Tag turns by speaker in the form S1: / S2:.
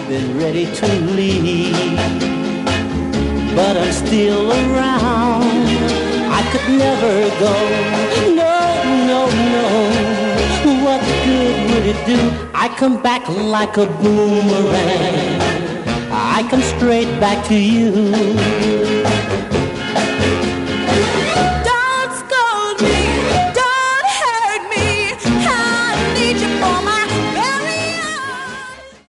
S1: been ready to leave, but I'm still around. I could never go. No, no, no. What good would it do? I come back like a boomerang. I come straight back to you.